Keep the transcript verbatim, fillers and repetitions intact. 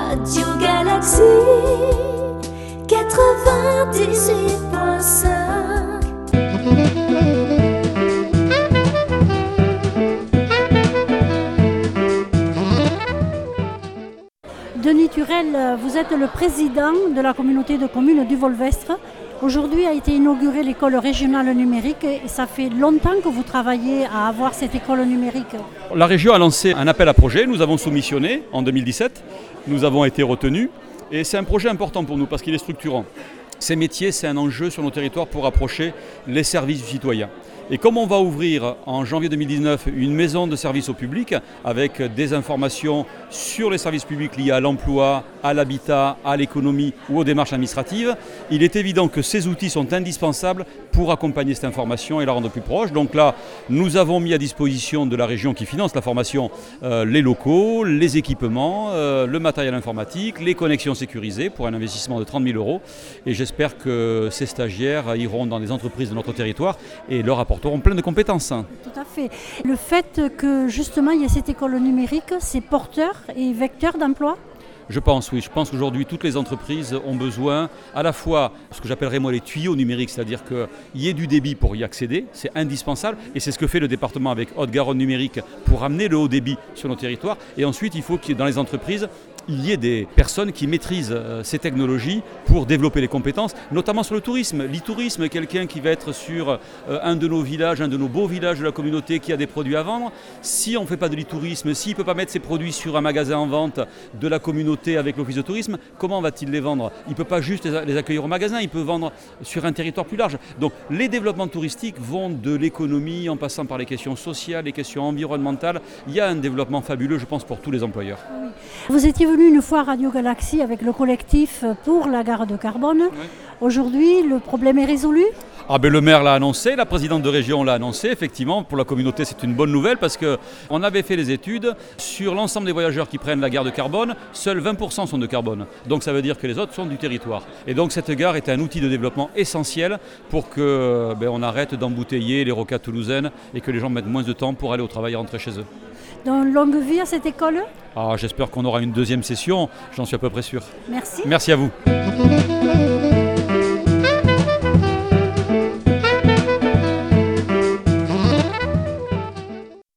Radio Galaxie quatre-vingt-dix-huit point cinq. Denis Turel, vous êtes le président de la communauté de communes du Volvestre. Aujourd'hui a été inaugurée l'école régionale numérique et ça fait longtemps que vous travaillez à avoir cette école numérique. La région a lancé un appel à projet, nous avons soumissionné en deux mille dix-sept, nous avons été retenus et c'est un projet important pour nous parce qu'il est structurant. Ces métiers, c'est un enjeu sur nos territoires pour approcher les services du citoyen. Et comme on va ouvrir en janvier deux mille dix-neuf une maison de services au public avec des informations sur les services publics liés à l'emploi, à l'habitat, à l'économie ou aux démarches administratives, il est évident que ces outils sont indispensables pour accompagner cette information et la rendre plus proche. Donc là, nous avons mis à disposition de la région qui finance la formation euh, les locaux, les équipements, euh, le matériel informatique, les connexions sécurisées pour un investissement de trente mille euros. Et j'espère que ces stagiaires iront dans des entreprises de notre territoire et leur apporteront plein de compétences. Tout à fait. Le fait que justement il y ait cette école numérique, c'est porteur et vecteur d'emploi ? Je pense, oui. Je pense qu'aujourd'hui, toutes les entreprises ont besoin à la fois, ce que j'appellerais moi les tuyaux numériques, c'est-à-dire qu'il y ait du débit pour y accéder, c'est indispensable, et c'est ce que fait le département avec Haute-Garonne Numérique pour amener le haut débit sur nos territoires. Et ensuite, il faut qu'il y ait dans les entreprises, il y ait des personnes qui maîtrisent euh, ces technologies pour développer les compétences, notamment sur le tourisme. L'e-tourisme, quelqu'un qui va être sur euh, un de nos villages, un de nos beaux villages de la communauté qui a des produits à vendre. Si on ne fait pas de l'e-tourisme, s'il ne peut pas mettre ses produits sur un magasin en vente de la communauté avec l'office de tourisme, comment va-t-il les vendre ? Il ne peut pas juste les accueillir au magasin, il peut vendre sur un territoire plus large. Donc les développements touristiques vont de l'économie en passant par les questions sociales, les questions environnementales. Il y a un développement fabuleux, je pense, pour tous les employeurs. Oui. Vous étiez venu une fois à Radio Galaxie avec le collectif pour la gare de Carbone. Oui. Aujourd'hui, le problème est résolu ? Ah ben le maire l'a annoncé, la présidente de région l'a annoncé, effectivement, pour la communauté c'est une bonne nouvelle parce qu'on avait fait les études, sur l'ensemble des voyageurs qui prennent la gare de Carbone, seuls vingt pour cent sont de Carbone, donc ça veut dire que les autres sont du territoire. Et donc cette gare est un outil de développement essentiel pour qu'on ben, arrête d'embouteiller les rocades toulousaines et que les gens mettent moins de temps pour aller au travail et rentrer chez eux. Donc longue vie à cette école ? Ah, j'espère qu'on aura une deuxième session, j'en suis à peu près sûr. Merci. Merci à vous.